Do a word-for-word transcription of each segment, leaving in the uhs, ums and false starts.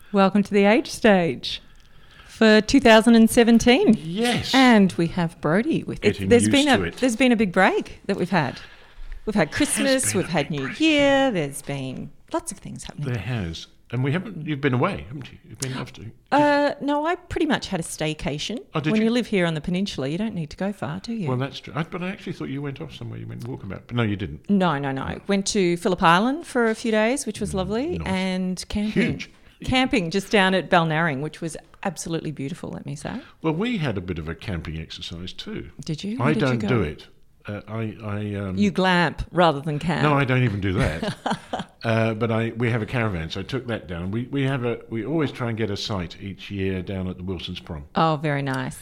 Welcome to the Age Stage for two thousand seventeen. Yes. And we have Brodie with Getting it. There's used been a to it. there's been a big break that we've had. We've had Christmas, been we've a had big New break. Year, there's been lots of things happening. There has. And we haven't, you've been away, haven't you? You've been off to. Uh, no, I pretty much had a staycation. Oh, did when you? you live here on the peninsula, you don't need to go far, do you? Well, that's true. I, but I actually thought you went off somewhere. You went walkabout. But no, you didn't. no, no, no. Went to Phillip Island for a few days, which was lovely, nice. and camping. Huge. Camping just down at Balnarring, which was absolutely beautiful, let me say. Well, we had a bit of a camping exercise too. Did you? Where I did you don't go? do it. Uh, I, I um, You glamp rather than camp. No, I don't even do that. uh, but I we have a caravan, so I took that down. We we have a we always try and get a site each year down at the Wilson's Prom. Oh, very nice.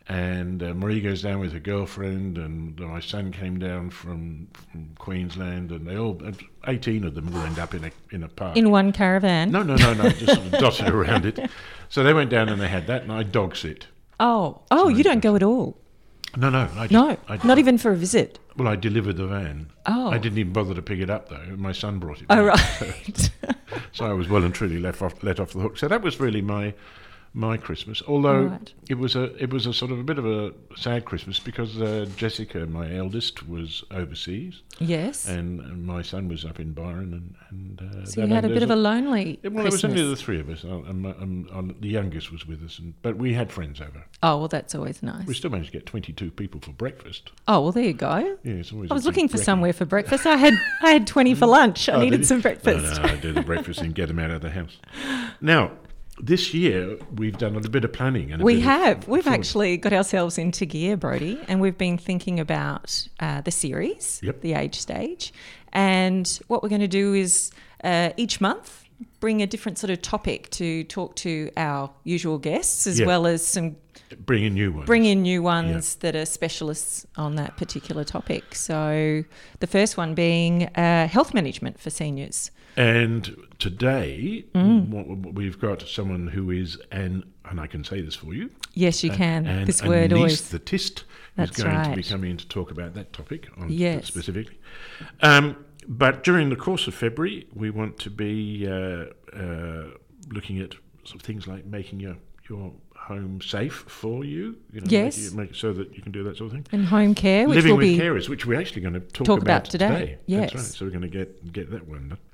And uh, Marie goes down with her girlfriend, and my son came down from, from Queensland, and they all eighteen of them will end up in a in a park. In one caravan? no, no, no, no, just sort of dotted around it. So they went down and they had that, and I dog sit. Oh, oh, you don't go at all? No, no, I just, No, I, not even for a visit. Well, I delivered the van. Oh. I didn't even bother to pick it up though. My son brought it. Oh, back. right. So I was well and truly left off, let off the hook. So that was really my my Christmas. Although Right. it was a it was a sort of a bit of a sad Christmas because uh, Jessica, my eldest, was overseas, Yes. and, and my son was up in Byron, and and uh, So you had a bit of a lonely Well, it was Christmas. only the three of us, and, and, my- and, and the youngest was with us, and, but we had friends over. Oh, well, that's always nice. We still managed to get twenty-two people for breakfast. Oh, well, there you go. Yeah, it's always I a was big looking for reckoning. somewhere for breakfast. I had I had twenty for lunch. I Oh, did needed you? some breakfast. No, no, I do the breakfast and get them out of the house. Now, this year we've done a bit of planning. And a We bit of have. We've thought. actually got ourselves into gear, Brodie, and we've been thinking about uh, the series, Yep. the Age Stage. And what we're going to do is uh, each month bring a different sort of topic to talk to our usual guests, as Yeah. well as some Bring in new ones. bring in new ones that are specialists on that particular topic. So the first one being uh, health management for seniors. And today Mm. what- what we've got someone who is an, and I can say this for you, Yes, you can. and this word always. anaesthetist, That's who's going to be right. coming in to talk about that topic on Yes. specifically. Um, but during the course of February, we want to be uh, uh, looking at sort of things like making your your home safe for you. You know, Yes. make it, make it so that you can do that sort of thing. And home care, which Living will with be carers, which we're actually going to talk, Talk about, about today. Yes. That's right. So we're going to get get that one done.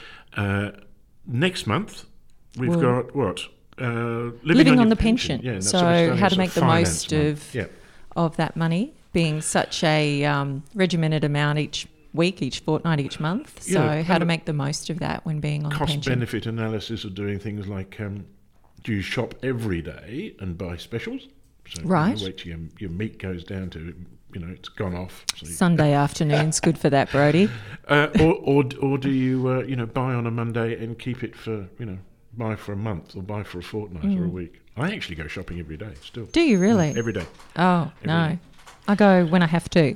Uh, next month, we've Well, got what? Uh, living, living on, your the pension. Yeah, and that's so sort of starting how to sort make of the finance most month. of Yeah. of that money, being such a um, regimented amount each week, each fortnight, each month. So Yeah, how and to make the most of that when being on the cost pension. benefit analysis of doing things like um, do you shop every day and buy specials? So Right. You wait till your, your meat goes down to, you know, it's gone off. So you- Sunday afternoon's good for that, Brodie. uh, or, or or do you uh, you know buy on a Monday and keep it for you know buy for a month or buy for a fortnight or a week? I actually go shopping every day still. Do you really? Every day. Oh, every no. day. I go when I have to.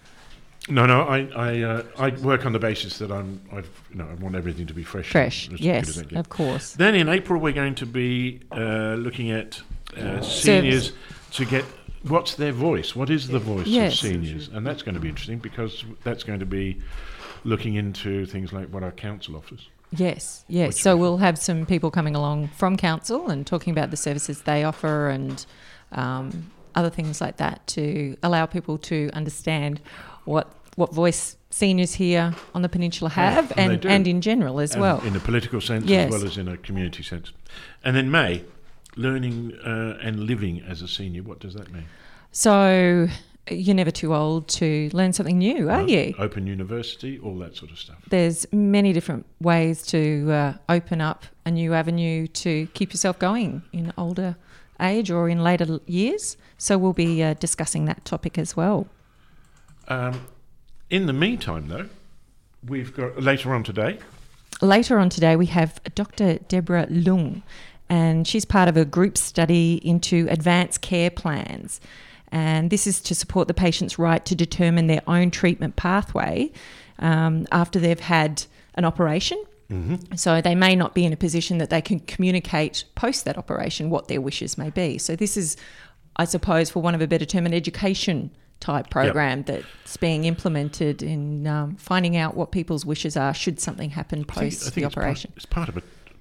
No, no, I I, uh, I work on the basis that I'm I've you know I want everything to be fresh. Fresh, as good as yes, I can. of course. Then in April we're going to be uh, looking at uh, seniors to get what's their voice, what is the voice Yes. of seniors, and that's going to be interesting because that's going to be looking into things like what our council offers. Yes, yes. Which So we- we'll have some people coming along from council and talking about the services they offer and um, other things like that to allow people to understand what what voice seniors here on the peninsula have and they and, do. and in general as And well. in a political sense Yes. as well as in a community sense. And then May, learning uh, and living as a senior, what does that mean? So you're never too old to learn something new, are No? you? Open university, all that sort of stuff. There's many different ways to uh, open up a new avenue to keep yourself going in older age or in later l- years. So we'll be uh, discussing that topic as well. Um, in the meantime, though, we've got later on today. Later on today, we have Doctor Deborah Lung, and she's part of a group study into advanced care plans. And this is to support the patient's right to determine their own treatment pathway um, after they've had an operation. Mm-hmm. So they may not be in a position that they can communicate post that operation what their wishes may be. So this is, I suppose, for want of a better term, an education type program that's being implemented in um, finding out what people's wishes are should something happen I think, post I think the it's part- operation. It's part, of a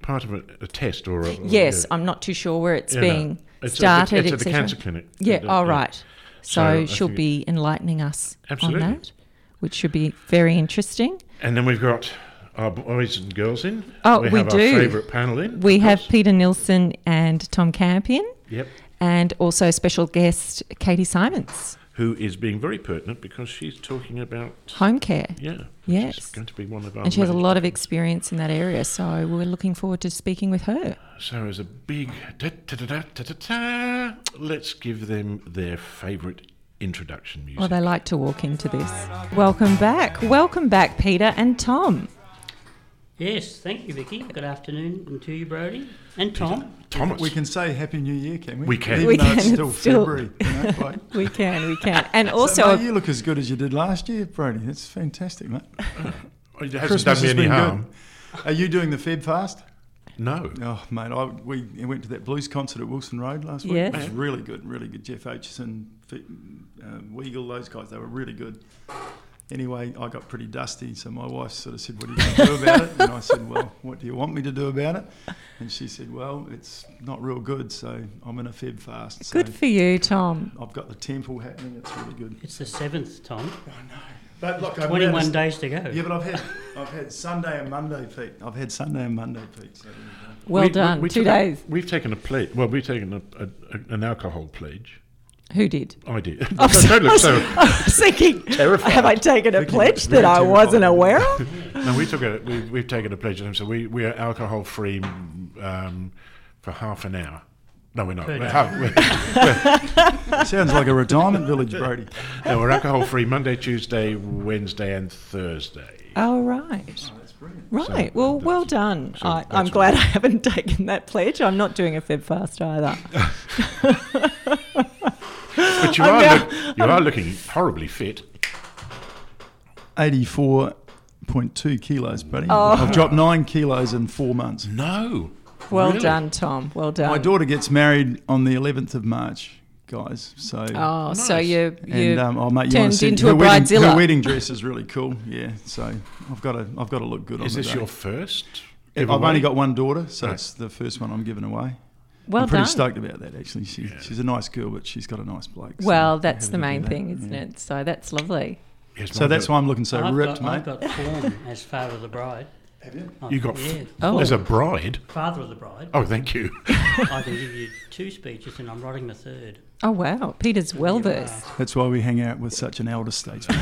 part of a, a test or a... Yes, yeah. I'm not too sure where it's Yeah, being no. It's started, at the, it's et at the cetera. cancer clinic. Yeah, Yeah, oh, yeah. right. So, So I she'll think- be enlightening us Absolutely. on that, which should be very interesting. And then we've got our boys and girls in. Oh, we we have do. our favourite panel in. We of have course. Peter Nilsson and Tom Campion, Yep. and also special guest Katie Simons, Who is being very pertinent because she's talking about... home care. Yeah. which Yes. is going to be one of our... And she has a major lot of topics. experience in that area, so we're looking forward to speaking with her. So as a big... Da, da, da, da, da, da, da, let's give them their favourite introduction music. Well, they like to walk into this. Welcome back. Welcome back, Peter and Tom. Yes, thank you, Vicky. Good afternoon and to you, Brody, and Tom. Thomas. We can say Happy New Year, can we? We can. Even We though it's can, still it's still- February. You know, like. We can, we can. And Also, also, mate, you look as good as you did last year, Brody. That's fantastic, mate. It hasn't Christmas done me has any been harm. good. Are you doing the Feb fast? No. Oh, mate, I, we went to that blues concert at Wilson Road last week. Yes. It was really good, really good. Jeff Aitchison, uh, Weagle, those guys, they were really good. Anyway, I got pretty dusty, so my wife sort of said, what are you going to do about it? And I said, well, what do you want me to do about it? And she said, well, it's not real good, so I'm in a Feb fast. So good for you, Tom. I've got the temple happening, it's really good. It's the seventh, Tom. I know. But look, I've Twenty-one noticed- days to go. Yeah, but I've had I've had Sunday and Monday peak. I've had Sunday and Monday peak. So there you go. Well We- we- done. we Two took a- days. We've taken a pledge. Well, we've taken a, a, a, an alcohol pledge. Who did? I did. Oh, Don't look so I was thinking, terrified. have I taken a Vicky pledge looks that very I wasn't terrified. aware of? No, we took a we, we've taken a pledge, so we we are alcohol free um, for half an hour. No, we're not. Per We're, day. half, we're, Sounds like a retirement village, Brody. no, we're alcohol free Monday, Tuesday, Wednesday, and Thursday. Oh, right. Oh, that's brilliant. Right. So well, that's- well done. so I, that's I'm what- glad I haven't taken that pledge. I'm not doing a Feb fast either. But you I'm are now- look, you are looking horribly fit. eighty-four point two kilos, buddy. Oh. I've dropped nine kilos in four months. No. Well Really? done, Tom. Well done. My daughter gets married on the eleventh of March, guys. So. Oh, so Nice. you you and um, oh, mate, you turned want to see into her a wedding, bridezilla. her wedding dress is really cool. Yeah, so I've got to I've got to look good on Is the this day. your first? I've giveaway? only got one daughter, so Right. it's the first one I'm giving away. well I'm pretty done. stoked about that, actually. She, Yeah. She's a nice girl, but she's got a nice bloke. so Well, we're that's the happy to main do that. thing, isn't Yeah. it? So that's lovely. Yes, So my that's girl. why I'm looking so I've ripped, got, I've mate. got form as father of the bride. Have you? I- You got yeah, f- Oh. As a bride. father of the bride. Oh, thank you. I can give you two speeches, and I'm writing the third. Oh, wow. Peter's well You versed. are. That's why we hang out with such an elder statesman.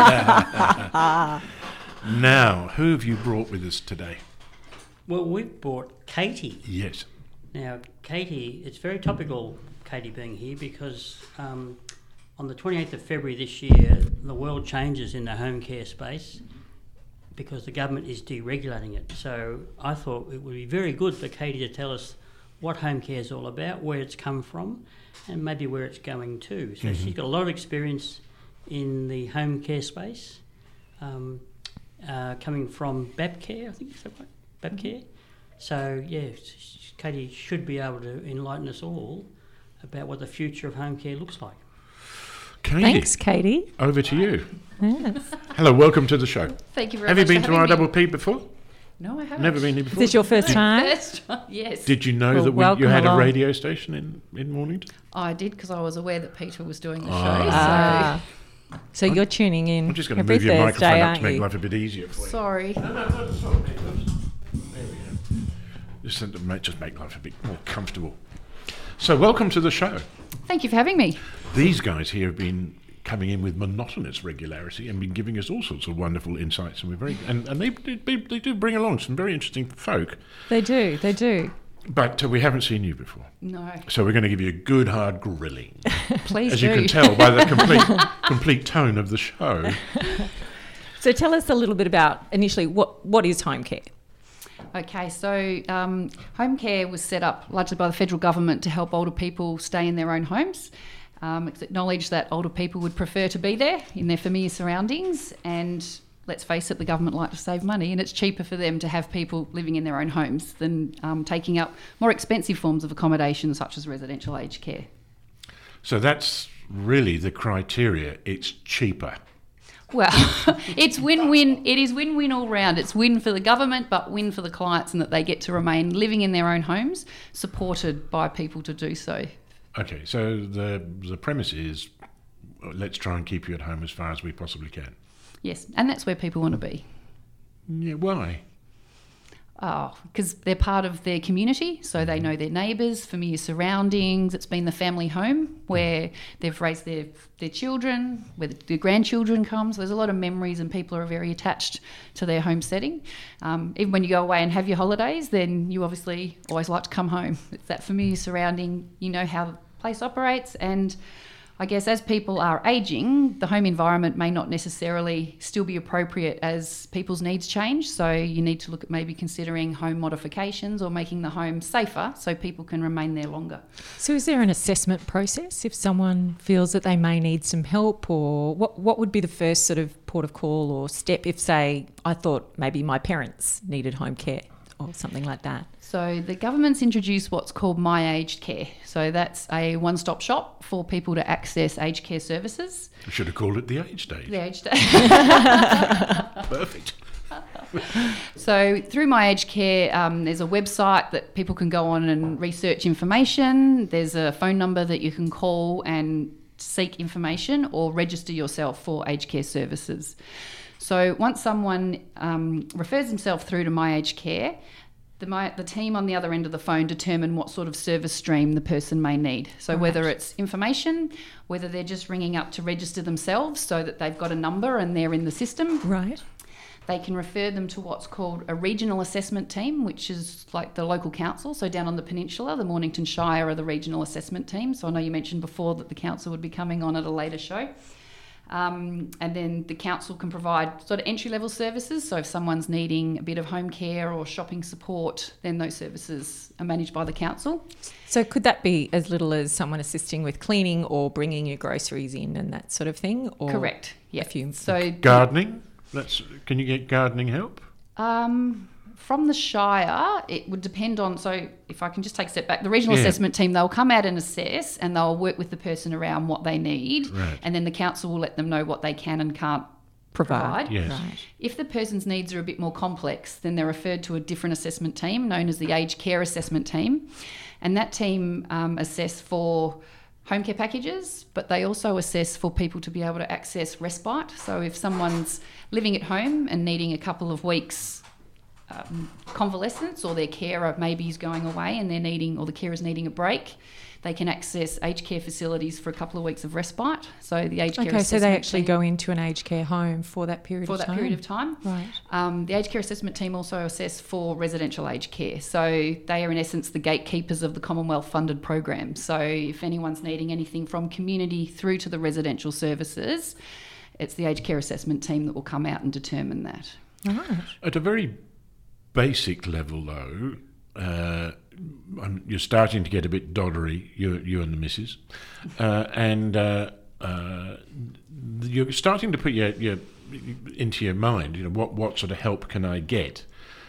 Now, who have you brought with us today? Well, we've brought Katie. Yes. Now, Katie, it's very topical, Katie being here, because um, on the twenty-eighth of February this year, the world changes in the home care space because the government is deregulating it. So I thought it would be very good for Katie to tell us what home care is all about, where it's come from, and maybe where it's going to. So she's got a lot of experience in the home care space, um, uh, coming from Babcare, I think is that right? Babcare. So yeah, s- Katie should be able to enlighten us all about what the future of home care looks like. Katie, Thanks, Katie. over to you. Yes. Hello, welcome to the show. Thank you very Have you much. been for to having R me. Double P before? No, I haven't. Never been here Is before. this your first time? First time, yes. Did you know Well, that we, welcome you had along. a radio station in, in Mornington? I did because I was aware that Peter was doing the Ah. show. Ah. So you're tuning in I'm just going to every move your Thursday, microphone up aren't to make you? life a bit easier for So you. sorry. No, no, no, it's all right. There we go. Just to make, just make life a bit more comfortable. So, welcome to the show. Thank you for having me. These guys here have been coming in with monotonous regularity and been giving us all sorts of wonderful insights, and we're very and, and they, they they do bring along some very interesting folk. They do, they do. But uh, we haven't seen you before, No, so we're going to give you a good hard grilling, please as do. you can tell by the complete complete tone of the show. So tell us a little bit about initially what what is home care? Okay, so um, home care was set up largely by the federal government to help older people stay in their own homes. Um, it's acknowledged that older people would prefer to be there in their familiar surroundings, and let's face it, the government like to save money, and it's cheaper for them to have people living in their own homes than um, taking up more expensive forms of accommodation such as residential aged care. So that's really the criteria. It's cheaper. Well, it's win-win. It is win-win all round. It's win for the government, but win for the clients in that they get to remain living in their own homes, supported by people to do so. Okay, so the the premise is, let's try and keep you at home as far as we possibly can. Yes, and that's where people want to be. Yeah, why? Oh, because they're part of their community, so they know their neighbours, familiar surroundings. It's been the family home where they've raised their their children, where their grandchildren come. So there's a lot of memories, and people are very attached to their home setting. Um, even when you go away and have your holidays, then you obviously always like to come home. It's that familiar surrounding. You know how the place operates, and I guess as people are ageing, the home environment may not necessarily still be appropriate as people's needs change. So you need to look at maybe considering home modifications or making the home safer so people can remain there longer. So is there an assessment process if someone feels that they may need some help, or what, what would be the first sort of port of call or step if, say, I thought maybe my parents needed home care or something like that? So the government's introduced what's called My Aged Care. So that's a one-stop shop for people to access aged care services. We should have called it the Aged Aid. The Aged Perfect. So through My Aged Care, um, there's a website that people can go on and research information. There's a phone number that you can call and seek information or register yourself for aged care services. So once someone um, refers themselves through to My Aged Care, The, my, the team on the other end of the phone determine what sort of service stream the person may need. So Right. whether it's information, whether they're just ringing up to register themselves so that they've got a number and they're in the system. Right. They can refer them to what's called a regional assessment team, which is like the local council. So down on the peninsula, the Mornington Shire are the regional assessment team. So I know you mentioned before that the council would be coming on at a later show. Um, and then the council can provide sort of entry-level services. So if someone's needing a bit of home care or shopping support, then those services are managed by the council. So could that be as little as someone assisting with cleaning or bringing your groceries in and that sort of thing? Or Correct. Yeah. a few- So Gardening? That's, can you get gardening help? Um, from the Shire, it would depend on, so if I can just take a step back, the regional Yeah. assessment team, they'll come out and assess and they'll work with the person around what they need. Right. And then the council will let them know what they can and can't Provide. provide. Yes. Right. If the person's needs are a bit more complex, then they're referred to a different assessment team known as the Aged Care Assessment Team. And that team um, assess for home care packages, but they also assess for people to be able to access respite. So if someone's living at home and needing a couple of weeks um, convalescence, or their carer maybe is going away and they're needing, or the carer's needing a break, they can access aged care facilities for a couple of weeks of respite. So the aged care Okay, so assessment they actually team, go into an aged care home for that period for of that time? period of time. Right. Um, the aged care assessment team also assess for residential aged care. So they are in essence the gatekeepers of the Commonwealth funded program. So if anyone's needing anything from community through to the residential services, it's the aged care assessment team that will come out and determine that. Right. At a very basic level, though, uh, I'm- you're starting to get a bit doddery, you, you and the missus, uh, and uh, uh, you're starting to put your, your into your mind, you know, what what sort of help can I get?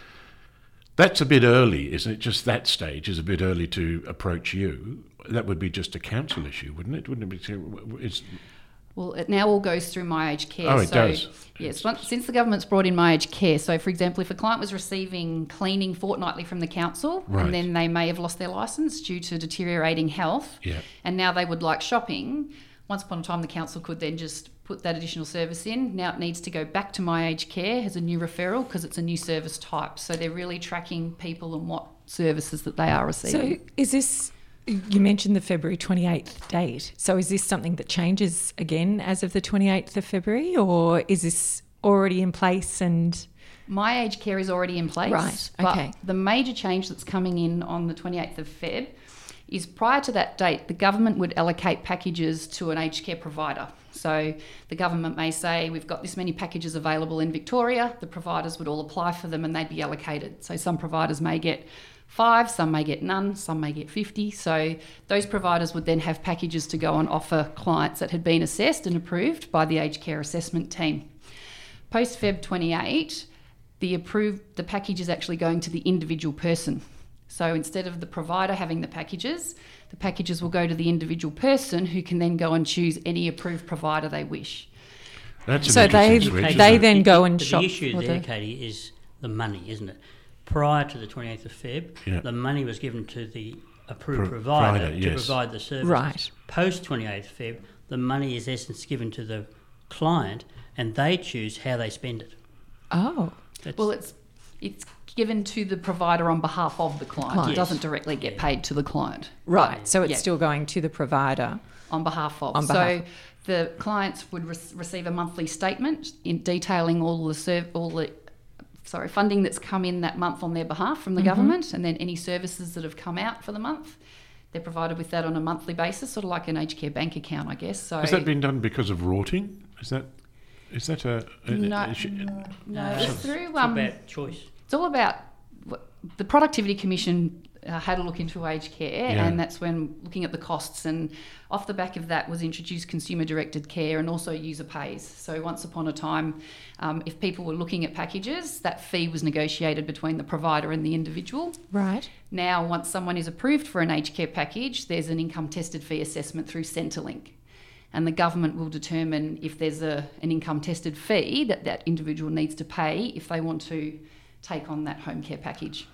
That's a bit early, isn't it? Just that stage is a bit early to approach you. That would be just a council issue, wouldn't it? Wouldn't it be? It's, Well, it now all goes through My Aged Care. Oh, it so, does. Yes, once, since the government's brought in My Aged Care. So, for example, if a client was receiving cleaning fortnightly from the council, Right. and then they may have lost their licence due to deteriorating health, Yeah. and now they would like shopping, once upon a time the council could then just put that additional service in. Now it needs to go back to My Aged Care as a new referral because it's a new service type. So they're really tracking people and what services that they are receiving. So is this, you mentioned the February twenty-eighth date. So is this something that changes again as of the twenty-eighth of February, or is this already in place and... My Aged Care is already in place. Right, but okay. the major change that's coming in on the twenty-eighth of Feb is prior to that date, the government would allocate packages to an aged care provider. So the government may say, we've got this many packages available in Victoria. The providers would all apply for them and they'd be allocated. So some providers may get five, some may get none, some may get fifty. So those providers would then have packages to go and offer clients that had been assessed and approved by the aged care assessment team. Post Feb twenty-eight, the approved the package is actually going to the individual person. So instead of the provider having the packages, the packages will go to the individual person who can then go and choose any approved provider they wish. That's an So interesting they- switch, they isn't they it? then The- go the- and the shop issue for there, the- Katie, is the money, isn't it? Prior to the twenty-eighth of Feb, Yeah. the money was given to the approved Pro- provider provider, to yes. provide the services. Right. Post twenty-eighth of Feb, the money is essence given to the client, and they choose how they spend it. Oh, That's, Well, it's it's given to the provider on behalf of the client. Client. It doesn't directly get Yeah. paid to the client. right. So it's Yeah. still going to the provider. On behalf of. On so behalf. the clients would re- receive a monthly statement in detailing all the serv- all the sorry funding that's come in that month on their behalf from the government, and then any services that have come out for the month. They're provided with that on a monthly basis, sort of like an aged care bank account, I guess. So Has that been done because of rorting? Is that is that a, a, No, a- sh- no, Uh, it's it's through it's um, about choice. it's all about the Productivity Commission uh, had a look into aged care, Yeah. and that's when looking at the costs, and off the back of that was introduced consumer directed care and also user pays. So once upon a time, um, if people were looking at packages, that fee was negotiated between the provider and the individual. Right. Now, once someone is approved for an aged care package, there's an income tested fee assessment through Centrelink. And the government will determine if there's a, an income tested fee that that individual needs to pay if they want to take on that home care package.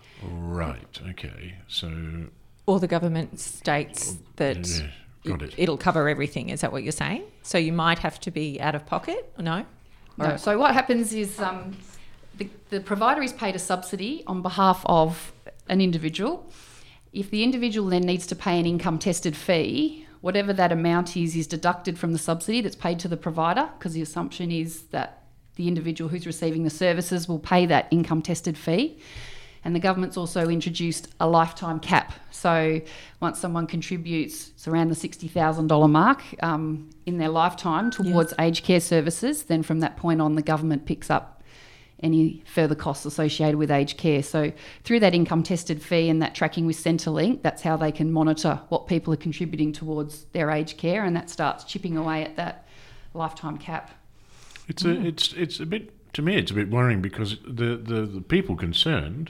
right? Okay, so Or the government states that yeah, got it. it'll cover everything. Is that what you're saying? So you might have to be out of pocket? No? No. Or- So what happens is um, the, the provider is paid a subsidy on behalf of an individual. If the individual then needs to pay an income tested fee, whatever that amount is, is deducted from the subsidy that's paid to the provider, because the assumption is that the individual who's receiving the services will pay that income tested fee. And the government's also introduced a lifetime cap. So once someone contributes, it's around the sixty thousand dollars mark um, in their lifetime towards aged care services, then from that point on, the government picks up any further costs associated with aged care. So through that income tested fee and that tracking with Centrelink, that's how they can monitor what people are contributing towards their aged care, and that starts chipping away at that lifetime cap. It's a it's it's a bit to me. It's a bit worrying because the the, the people concerned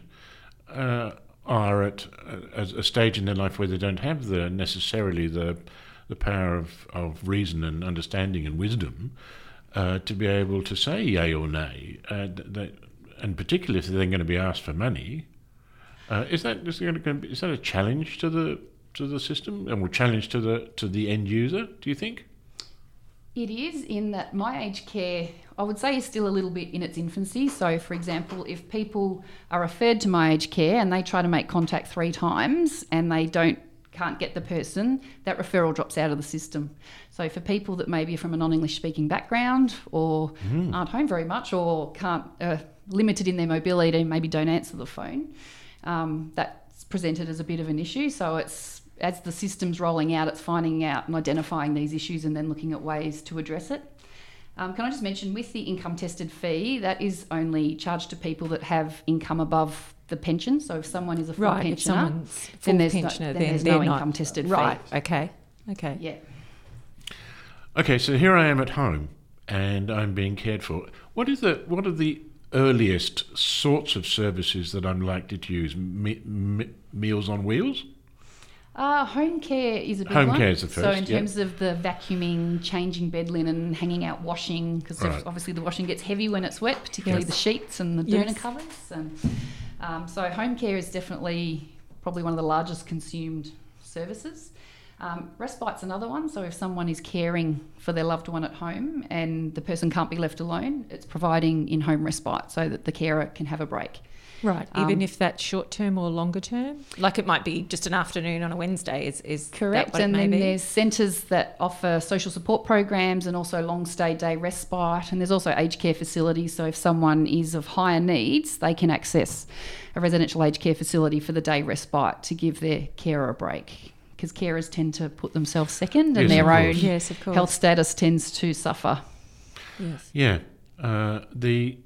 uh, are at a, a stage in their life where they don't have the necessarily the the power of, of reason and understanding and wisdom uh, to be able to say yay or nay. Uh, that, and particularly if they're going to be asked for money, uh, is that is, going to be, is that a challenge to the to the system and a challenge to the to the end user? Do you think? It is, in that my aged care, I would say, is still a little bit in its infancy. So, for example, if people are referred to my aged care and they try to make contact three times and they don't can't get the person, that referral drops out of the system. So for people that maybe are from a non-English speaking background or Mm. aren't home very much or can't uh, limited in their mobility, maybe don't answer the phone, um, that's presented as a bit of an issue. So it's as the system's rolling out, it's finding out and identifying these issues and then looking at ways to address it. Um, can I just mention, with the income tested fee, that is only charged to people that have income above the pension. So if someone is a full Right. If pensioner, someone's full then there's no- pensioner, then then there's they're no not income tested fee. Right. Okay. Okay. yeah. Okay, so here I am at home, and I'm being cared for. What is the what are the earliest sorts of services that I'm likely to use? Me, me, Meals on Wheels? Uh, home care is a big Home one. care is the So first, in yeah. terms of the vacuuming, changing bed linen, hanging out washing, because Right. obviously the washing gets heavy when it's wet, particularly Yes. the sheets and the Yes. doona covers. And um, so home care is definitely probably one of the largest consumed services. Um, respite's another one. So if someone is caring for their loved one at home and the person can't be left alone, it's providing in-home respite so that the carer can have a break. Right. Even Um, if that's short term or longer term? Like it might be just an afternoon on a Wednesday, is, is Correct, that what and it may then be? there's centres that offer social support programs and also long stay day respite, and there's also aged care facilities. So if someone is of higher needs, they can access a residential aged care facility for the day respite to give their carer a break, because carers tend to put themselves second, and Yes, of their own course. Yes, of course. health status tends to suffer. Yes. Yeah. Uh, the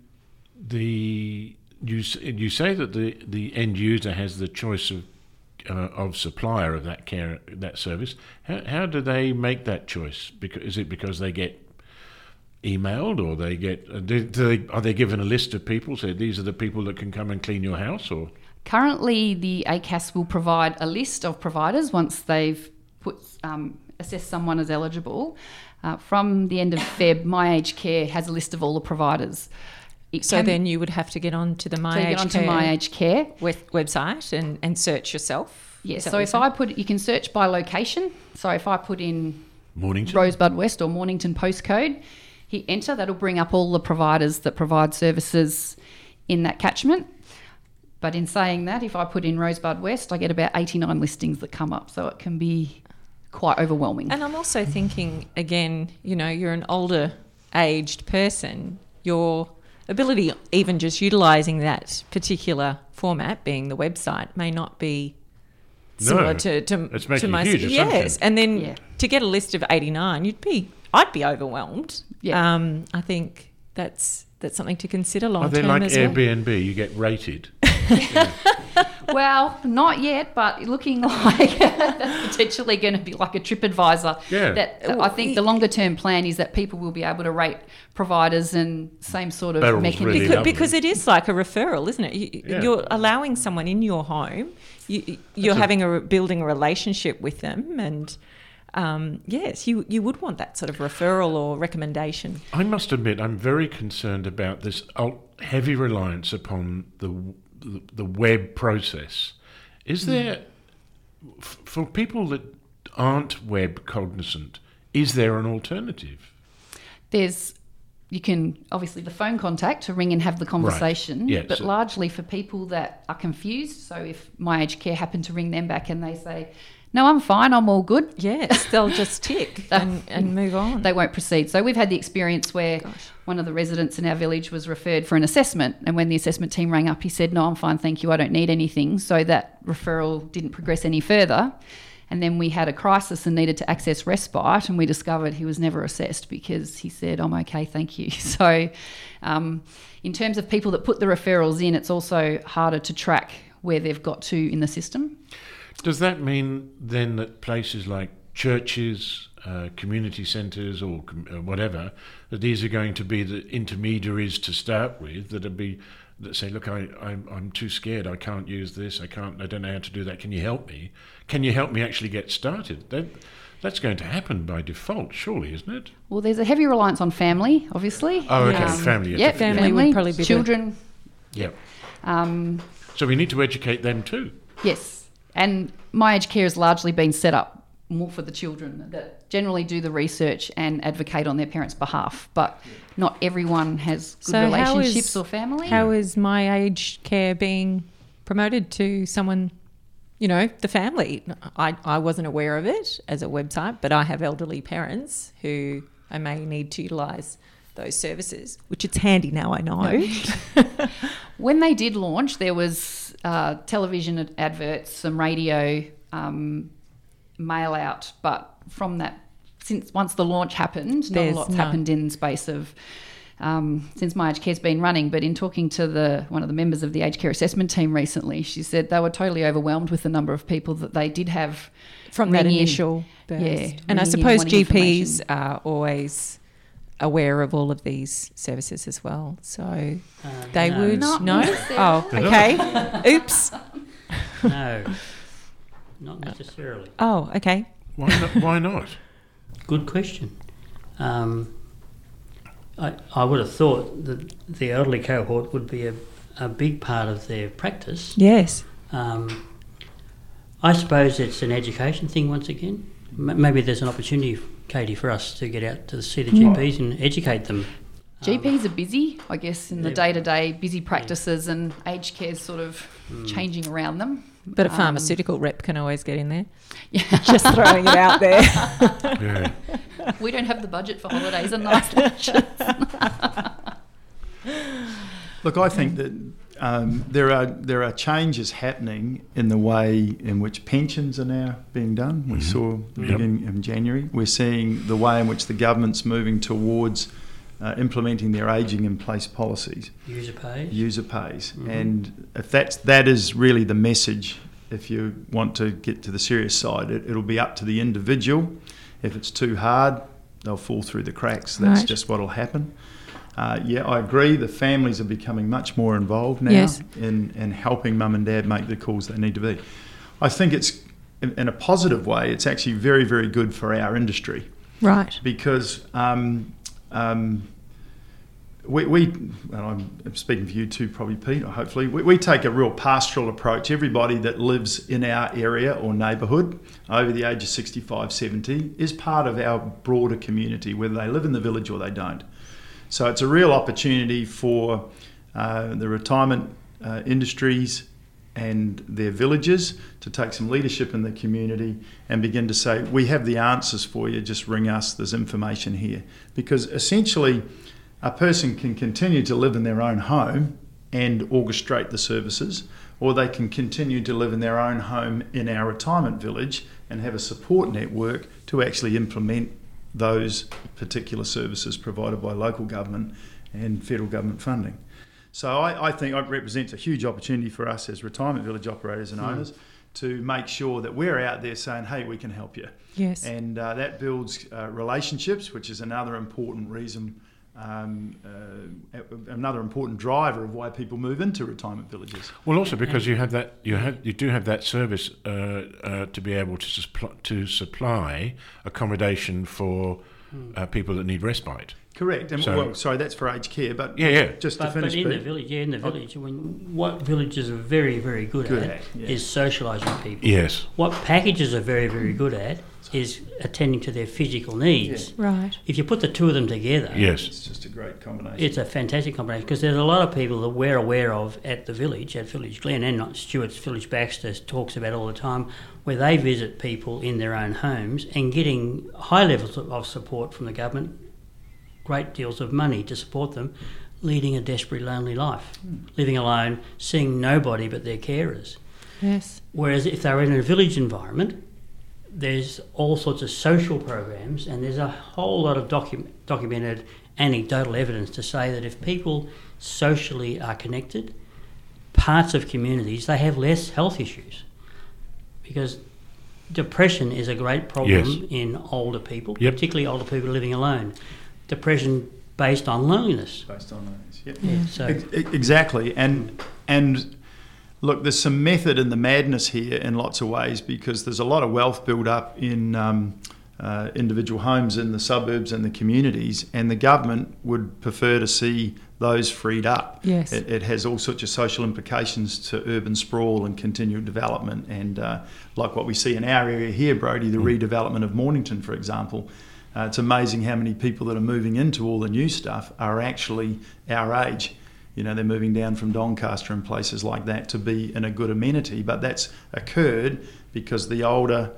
the you s- you say that the, the end user has the choice of uh, of supplier of that care that service. How how do they make that choice? Because is it because they get emailed, or they get uh, do, do they, are they given a list of people? So these are the people that can come and clean your house, or Currently, the A C A S will provide a list of providers once they've put um, assess someone as eligible, uh, from the end of Feb, My Aged Care has a list of all the providers. It So can- then you would have to get onto the My so you Aged get onto Care My Aged Care. web- website and, and search yourself. Yes. Is that So what if you're I put, you can search by location. So if I put in Mornington. Rosebud West or Mornington postcode, hit enter, that'll bring up all the providers that provide services in that catchment. But in saying that, if I put in Rosebud West, I get about eighty-nine listings that come up, so it can be quite overwhelming. And I'm also thinking, again, you know, you're an older aged person, your ability, even just utilising that particular format, being the website, may not be similar No, to, to, it's to making a most. huge Yes, assumption. and then Yeah. to get a list of eighty-nine, you'd be, I'd be overwhelmed. Yeah. Um, I think that's that's something to consider long Are they term like as well. Airbnb? You get rated. Well, not yet, but looking like that's potentially going to be like a TripAdvisor. Yeah. That Well, I think the longer term plan is that people will be able to rate providers and same sort of Beryl's mechanism. really Because, lovely. because it is like a referral, isn't it? You, Yeah. You're allowing someone in your home. You, you're a- having a building a relationship with them, and um, yes, you you would want that sort of referral or recommendation. I must admit, I'm very concerned about this ul- heavy reliance upon the, the the web process. Is there, f- for people that aren't web cognizant, is there an alternative? There's you can obviously the phone contact to ring and have the conversation, Yeah, but so- largely for people that are confused. So if My Aged Care happen to ring them back and they say, "No, I'm fine, I'm all good," Yes, they'll just tick and, and move on. they won't proceed. So we've had the experience where Gosh. one of the residents in our village was referred for an assessment, and when the assessment team rang up, he said, "No, I'm fine, thank you, I don't need anything." So that referral didn't progress any further. And then we had a crisis and needed to access respite, and we discovered he was never assessed because he said, "I'm okay, thank you." So um, in terms of people that put the referrals in, it's also harder to track where they've got to in the system. Does that mean then that places like churches, uh, community centres, or com- uh, whatever, that these are going to be the intermediaries to start with, that'll be that say, "Look, I, I'm I'm too scared. I can't use this. I can't. I don't know how to do that. Can you help me? Can you help me actually get started?" That that's going to happen by default, surely, isn't it? Well, there's a heavy reliance on family, obviously. Oh, okay, Yes. family. Yeah, effect, family would probably be the- children. Yeah. Um, So we need to educate them too. yes, and My Aged Care has largely been set up more for the children that generally do the research and advocate on their parents' behalf, but not everyone has good So how relationships is- or family. How is My Aged Care being promoted to someone, you know, the family? I, I wasn't aware of it as a website, but I have elderly parents who I may need to utilise those services, which it's handy now I know. When they did launch, there was uh, television ad- adverts, some radio, um, mail out, but from that, since once the launch happened, not There's a lot's none. happened in the space of um, since My Aged Care's been running. But in talking to the one of the members of the aged care assessment team recently, she said they were totally overwhelmed with the number of people that they did have From that ring in. initial burst. Yeah, and I ringing in suppose wanting G Ps information. are always aware of all of these services as well. So Uh, they no, would Not know. necessarily. Oh, okay. Oops. No, not necessarily. Oh, okay. Why not? Why not? Good question. Um, I, I would have thought that the elderly cohort would be a, a big part of their practice. Yes. Um, I suppose it's an education thing once again. M- maybe there's an opportunity, Katie, for us to get out to see the G Ps and educate them. G Um, Ps are busy, I guess, in the Yeah. day-to-day busy practices, and aged care's sort of changing around them. But a Um, pharmaceutical rep can always get in there. Yeah. Just throwing it out there. Yeah. We don't have the budget for holidays and nice lunches. Look, I think that um, there are there are changes happening in the way in which pensions are now being done. We saw the Yep. beginning in January. We're seeing the way in which the government's moving towards uh, implementing their ageing in place policies, User pays. user pays, Mhm. and if that's that is really the message. If you want to get to the serious side, it, it'll be up to the individual. If it's too hard, they'll fall through the cracks. That's Right. just what'll happen. Uh, yeah, I agree. The families are becoming much more involved now Yes. in, in helping mum and dad make the calls they need to be. I think it's in, in a positive way, it's actually very, very good for our industry. Right. Because um, um, we, we, and I'm speaking for you too, probably Pete, or hopefully, we, we take a real pastoral approach. Everybody that lives in our area or neighbourhood over the age of sixty-five, seventy is part of our broader community, whether they live in the village or they don't. So it's a real opportunity for uh, the retirement uh, industries and their villages to take some leadership in the community and begin to say, we have the answers for you, just ring us, there's information here. Because essentially, a person can continue to live in their own home and orchestrate the services, or they can continue to live in their own home in our retirement village and have a support network to actually implement those particular services provided by local government and federal government funding. So I, I think it represents a huge opportunity for us as retirement village operators and owners mm. to make sure that we're out there saying, hey, we can help you. Yes. And uh, that builds uh, relationships, which is another important reason, um, uh, another important driver of why people move into retirement villages. Well, also because you have that, you have, you do have that service uh, uh, to be able to supply, to supply accommodation for uh, people that need respite. Correct. And so, well, sorry, that's for aged care, but yeah, yeah. just but, to finish. But in Pete, the village, yeah, in the village, when what villages are very, very good, good at, at yeah. is socialising people. Yes. What packages are very, very good at is attending to their physical needs. Yeah. Right. If you put the two of them together, yes, it's just a great combination. It's a fantastic combination because there's a lot of people that we're aware of at the village, at Village Glen, and not Stuart's Village Baxter talks about all the time, where they visit people in their own homes and getting high levels of support from the government, great deals of money to support them, leading a desperately lonely life, mm. living alone, seeing nobody but their carers. Yes. Whereas if they're in a village environment, there's all sorts of social programs and there's a whole lot of docu- documented anecdotal evidence to say that if people socially are connected, parts of communities, they have less health issues. Because depression is a great problem yes. in older people, yep. particularly older people living alone. Depression based on loneliness. Based on loneliness, yep. Yeah, so. Ex- exactly. And and look, there's some method in the madness here in lots of ways because there's a lot of wealth built up in um, uh, individual homes in the suburbs and the communities, and the government would prefer to see those freed up. Yes. It, it has all sorts of social implications to urban sprawl and continued development, and uh, like what we see in our area here, Brodie, the mm. redevelopment of Mornington, for example. Uh, it's amazing how many people that are moving into all the new stuff are actually our age. You know, they're moving down from Doncaster and places like that to be in a good amenity, but that's occurred because the older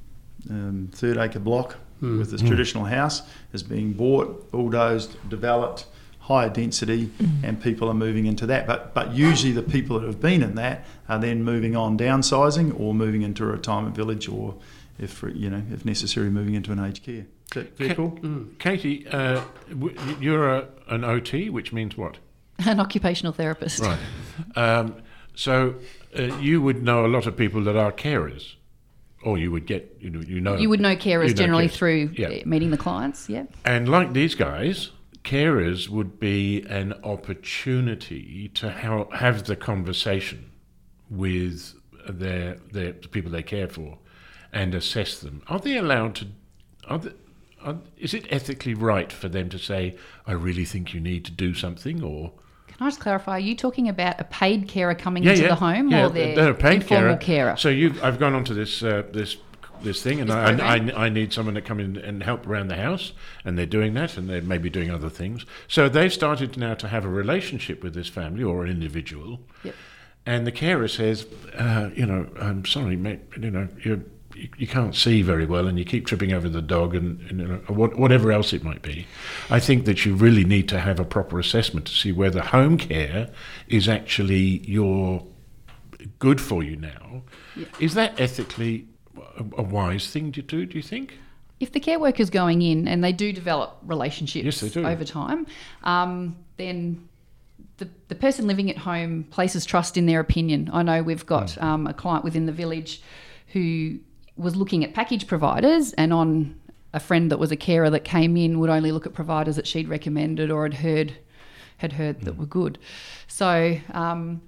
um, third acre block mm. with this mm. traditional house is being bought, bulldozed, developed, higher density, mm. and people are moving into that. But but usually the people that have been in that are then moving on downsizing or moving into a retirement village or, if you know, if necessary, moving into an aged care. Is that fair call? Mm. Katie, uh, w- you're a, an O T, which means what? An occupational therapist. Right. Um, so uh, you would know a lot of people that are carers, or you would get, you know, you know, you would know carers know generally carers. through yeah. meeting the clients. Yeah. And like these guys, carers would be an opportunity to ha- have the conversation with their their the people they care for, and assess them. Are they allowed to? Are they, are, is it ethically right for them to say, "I really think you need to do something," or? Can I just clarify? Are you talking about a paid carer coming yeah, into yeah. the home, yeah, or their they're a paid informal carer. carer? So you, I've gone onto this uh, this this thing, and This I, program? I I need someone to come in and help around the house, and they're doing that, and they may be doing other things. So they've started now to have a relationship with this family or an individual, Yep. and the carer says, uh, you know, I'm sorry, mate, you know, you're. You can't see very well, and you keep tripping over the dog, and, and you know, whatever else it might be. I think that you really need to have a proper assessment to see whether home care is actually your good for you now. Yeah. Is that ethically a, a wise thing to do? Do you think? If the care worker's going in and they do develop relationships yes, they do. over time, um, then the the person living at home places trust in their opinion. I know we've got mm. um, a client within the village who was looking at package providers, and on a friend that was a carer that came in would only look at providers that she'd recommended or had heard had heard mm. that were good. So um,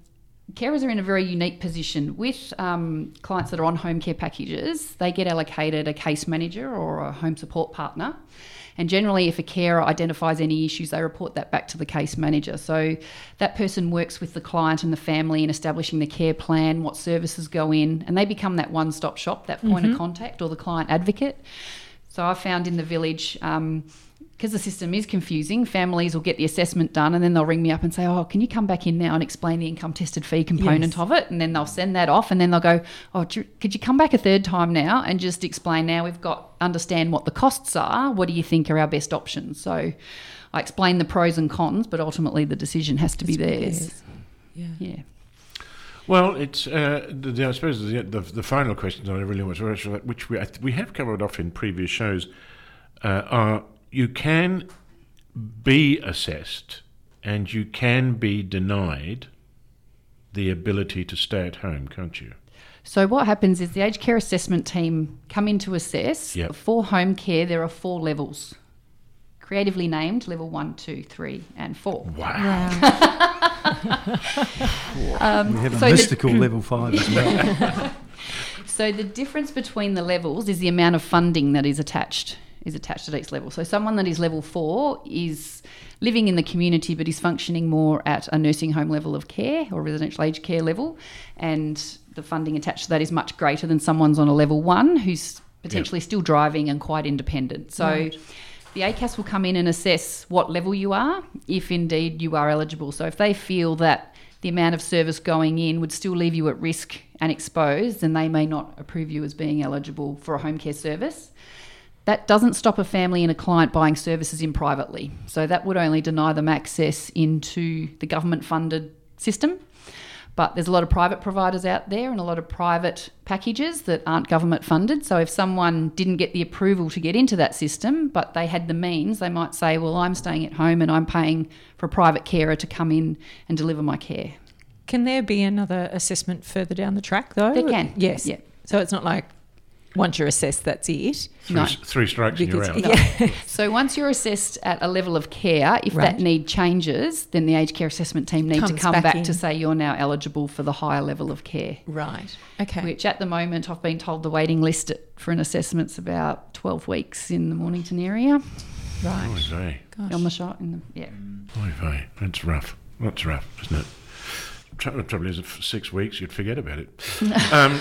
carers are in a very unique position. With um, clients that are on home care packages, they get allocated a case manager or a home support partner. And generally, if a carer identifies any issues, they report that back to the case manager. So that person works with the client and the family in establishing the care plan, what services go in, and they become that one-stop shop, that point Mm-hmm. of contact or the client advocate. So I found in the village, um, because the system is confusing, families will get the assessment done and then they'll ring me up and say, oh, can you come back in now and explain the income tested fee component Yes. of it? And then they'll send that off and then they'll go, oh, do you- could you come back a third time now and just explain now we've got, understand what the costs are, what do you think are our best options? So I explain the pros and cons, but ultimately the decision has to be theirs. Yeah. Yeah. Well, it's uh, the, the, I suppose the, the the final questions I really want to ask, which we I th- we have covered off in previous shows, uh, are you can be assessed and you can be denied the ability to stay at home, can't you? So what happens is the aged care assessment team come in to assess. Yep. For home care, there are four levels, creatively named level one, two, three, and four. Wow. Um, We have a so the- mystical level five as well. So the difference between the levels is the amount of funding that is attached is attached at each level. So someone that is level four is living in the community but is functioning more at a nursing home level of care or residential aged care level, and the funding attached to that is much greater than someone's on a level one who's potentially still driving and quite independent. So Right. the A C A S will come in and assess what level you are, if indeed you are eligible. So if they feel that the amount of service going in would still leave you at risk and exposed, then they may not approve you as being eligible for a home care service. That doesn't stop a family and a client buying services in privately. So that would only deny them access into the government-funded system. But there's a lot of private providers out there and a lot of private packages that aren't government funded. So if someone didn't get the approval to get into that system, but they had the means, they might say, well, I'm staying at home and I'm paying for a private carer to come in and deliver my care. Can there be another assessment further down the track, though? There can. Yes. Yeah. So it's not like once you're assessed, that's it. Three, No. s- three strikes and you're Because- out. yeah. So once you're assessed at a level of care, if Right. that need changes, then the aged care assessment team need to Comes come back back, in. to say you're now eligible for the higher level of care. Right. Okay. Which at the moment I've been told the waiting list for an assessment's about twelve weeks in the Mornington area right. Oy vey. Gosh. on the shot. In the, yeah. Oy vey. That's rough. That's rough, isn't it? Tr- The trouble is, for six weeks you'd forget about it. um,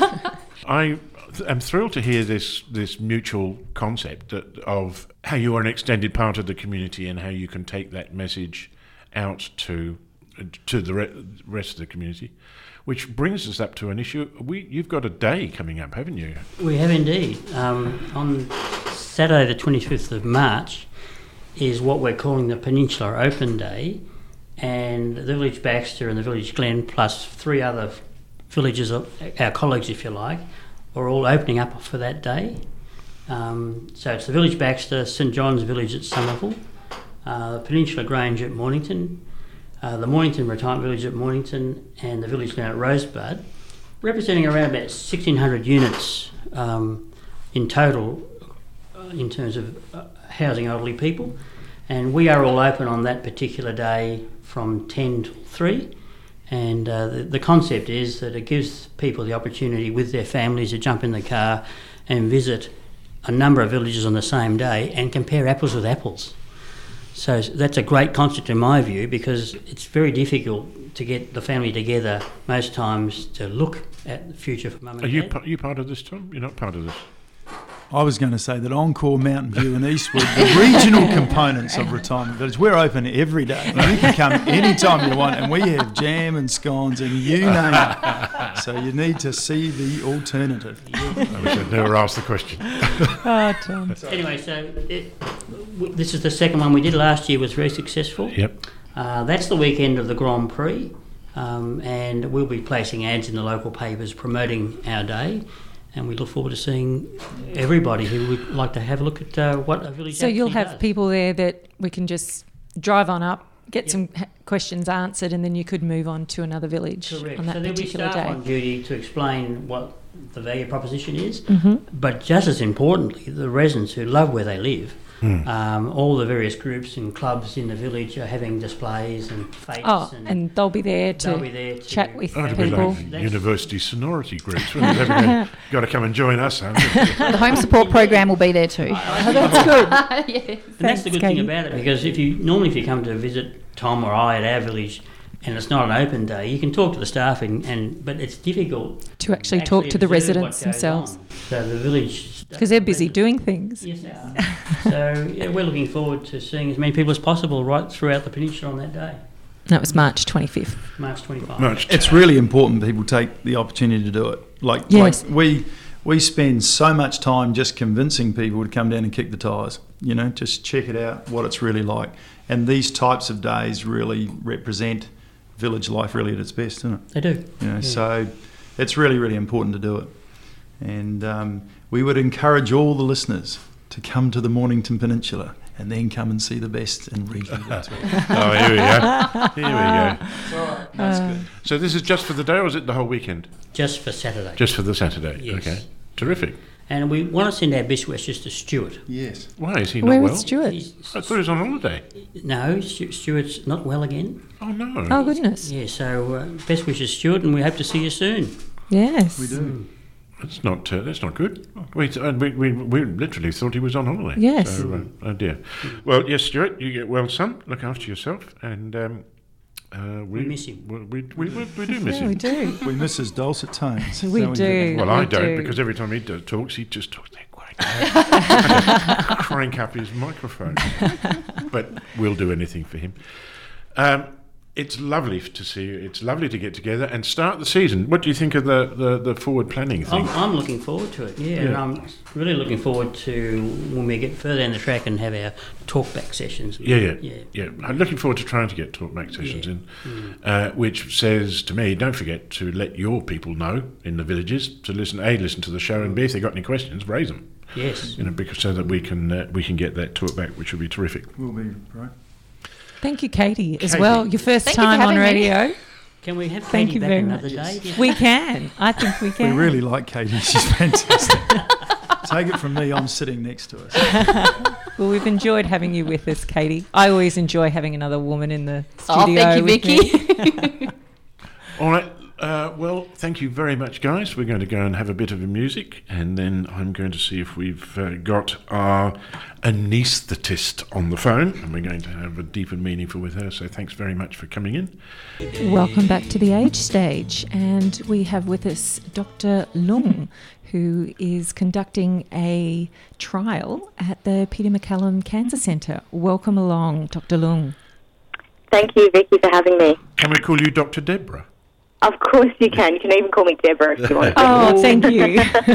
I am thrilled to hear this this mutual concept that, of how you are an extended part of the community and how you can take that message out to to the re- rest of the community. Which brings us up to an issue. We you've got a day coming up, haven't you? We have indeed. Um, on Saturday, the twenty-fifth of March, is what we're calling the Peninsula Open Day, and the Village Baxter and the Village Glen, plus three other villages, of our colleagues, if you like, are all opening up for that day. Um, so it's the Village Baxter, St John's Village at Somerville, uh, the Peninsula Grange at Mornington, uh, the Mornington Retirement Village at Mornington, and the Village Glen at Rosebud, representing around about sixteen hundred units um, in total uh, in terms of uh, housing elderly people. And we are all open on that particular day from ten till three. And uh, the, the concept is that it gives people the opportunity with their families to jump in the car and visit a number of villages on the same day and compare apples with apples. So that's a great concept in my view, because it's very difficult to get the family together most times to look at the future for mum and Are you dad. pa- you part of this, Tom? You're not part of this. I was going to say that Encore, Mountain View and Eastwood, the regional components of Retirement Village, we're open every day. You can come anytime you want, and we have jam and scones and you name it. So you need to see the alternative. I wish I'd never asked the question. Oh, Tom. Anyway, so it, w- this is the second one we did. Last year was very successful. Yep. Uh, that's the weekend of the Grand Prix, um, and we'll be placing ads in the local papers promoting our day. And we look forward to seeing everybody who would like to have a look at uh, what a village So you'll actually have does. people there that we can just drive on up, get Yep. some ha- questions answered, and then you could move on to another village Correct. on that so there'll be particular staff day. on duty to explain what the value proposition is. Mm-hmm. But just as importantly, the residents who love where they live Hmm. Um, all the various groups and clubs in the village are having displays and fetes. Oh, and, and they'll be there to they'll be there to chat with Oh, it'll be people. like the university sonority groups. Well, they've got, got to come and join us. Huh? The home support program will be there too. Oh, that's good. Yes. And that's Thanks, the good Katie. thing about it, because if you normally if you come to visit Tom or I at our village, and it's not an open day, you can talk to the staff, and, and but it's difficult To actually talk to the observe residents what goes themselves. on. So the village, Because they're busy doing things. Yes, they are. So yeah, we're looking forward to seeing as many people as possible right throughout the peninsula on that day, That was March twenty-fifth. March twenty-fifth. Much It's really important people take the opportunity to do it. Like, Yes. like we we spend so much time just convincing people to come down and kick the tyres. You know, just check it out, what it's really like. And these types of days really represent village life really at its best, isn't it? They do. You know, Yeah. so it's really, really important to do it. And um, we would encourage all the listeners to come to the Mornington Peninsula and then come and see the best in regional dance. Oh, here we go. Here we go. That's Uh, good. So this is just for the day, or is it the whole weekend? Just for Saturday. Just for the Saturday. Yes. Okay. Terrific. And we want to send our best wishes to Stuart. Yes. Why is he not Where well? was Stuart? He's, I thought he was on holiday. no, Stu- Stuart's not well again. Oh no. Oh, goodness. Yeah, so uh, best wishes, Stuart, and we hope to see you soon. Yes. We do. That's not. Uh, that's not good. We, uh, we we we literally thought he was on holiday. Yes. So, uh, oh dear. Well, yes, Stuart. You get well, son. Look after yourself, and um, uh, we, We miss him. We we, we, we, we do miss Yeah, him. we do. We miss his dulcet tones. We So do. Well, I We don't do. because every time he do, talks, he just talks that quiet. Crank up his microphone. But we'll do anything for him. Um, it's lovely to see you. It's lovely to get together and start the season. What do you think of the, the, the forward planning thing? I'm, I'm looking forward to it, yeah, and Yeah. I'm really looking forward to when we get further down the track and have our talkback sessions. Yeah, yeah, yeah. yeah. I'm looking forward to trying to get talkback sessions Yeah. in, Mm. uh, which says to me, don't forget to let your people know in the villages to listen. A, listen to the show, and B, if they've got any questions, raise them. Yes. You know, because so that we can uh, we can get that talkback, which will be terrific. We'll be right. Thank you, Katie, as Katie. well. Your first Thank you for time on having me. radio. Can we have Thank Katie you back very another much. day? do you We can. I think we We can. really like Katie. She's fantastic. Take it from me, I'm sitting next to us. Well, we've enjoyed having you with us, Katie. I always enjoy having another woman in the Oh, studio. thank you, with me. Vicky. All right. Uh, well, thank you very much, guys. We're going to go and have a bit of music, and then I'm going to see if we've uh, got our anaesthetist on the phone, and we're going to have a deep and meaningful with her. So thanks very much for coming in. Welcome back to the Age Stage, and we have with us Doctor Lung, who is conducting a trial at the Peter MacCallum Cancer Centre. Welcome along, Doctor Lung. Thank you, Vicky, for having me. Can we call you Doctor Deborah? Of course you can. You can even call me Deborah if you want. Oh, thank you.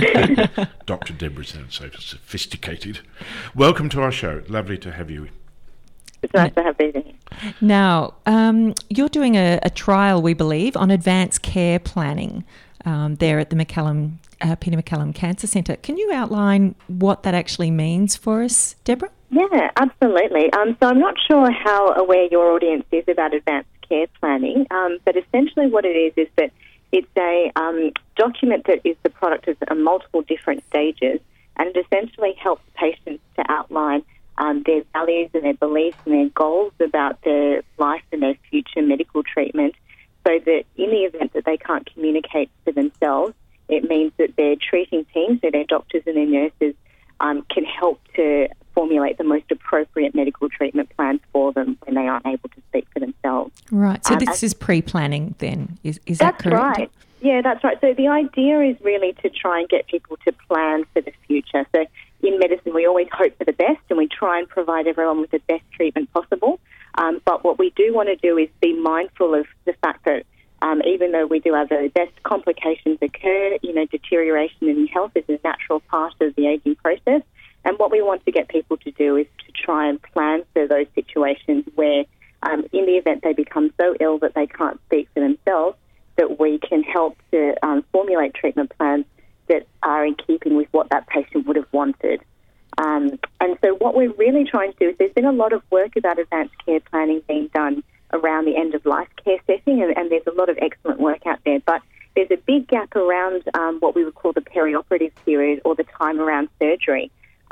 Doctor Deborah sounds so sophisticated. Welcome to our show. Lovely to have you. It's nice to have these in here. Now, um, you're doing a, a trial, we believe, on advanced care planning um, there at the MacCallum, uh, Peter MacCallum Cancer Centre. Can you outline what that actually means for us, Deborah? Yeah, absolutely. Um, so I'm not sure how aware your audience is about advanced care planning, um, but essentially what it is is that it's a um, document that is the product of uh, multiple different stages, and it essentially helps patients to outline um, their values and their beliefs and their goals about their life and their future medical treatment, so that in the event that they can't communicate for themselves, it means that their treating team, so their doctors and their nurses, um, can help to formulate the most appropriate medical treatment plans for them when they aren't able to speak for themselves. Right, so Um, this is pre-planning then, is, is that That's correct? right. Yeah, that's right. So the idea is really to try and get people to plan for the future. So in medicine, we always hope for the best and we try and provide everyone with the best treatment possible. Um, but what we do want to do is be mindful of the fact that um, even though we do our very best, complications occur, you know, deterioration in health is a natural part of the aging process. And what we want to get people to do is to try and plan for those situations where, um, in the event they become so ill that they can't speak for themselves, that we can help to um, formulate treatment plans that are in keeping with what that patient would have wanted. Um, and so what we're really trying to do is there's been a lot of work about advanced care planning being done around the end-of-life care setting, and, and there's a lot of excellent work out there. But there's a big gap around um, what we would call the perioperative period or the time around surgery.